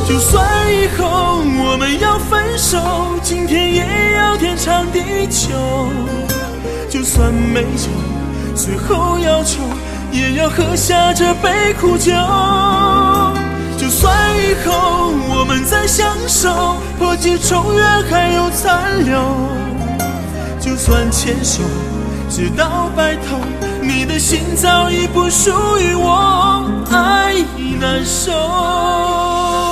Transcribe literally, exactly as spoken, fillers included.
就算以后我们要分手，今天也要天长地久。就算没有最后要求，也要喝下这杯苦酒。就算以后我们再相守，破镜重圆还有残留。就算牵手直到白头，你的心早已不属于我，爱已难收。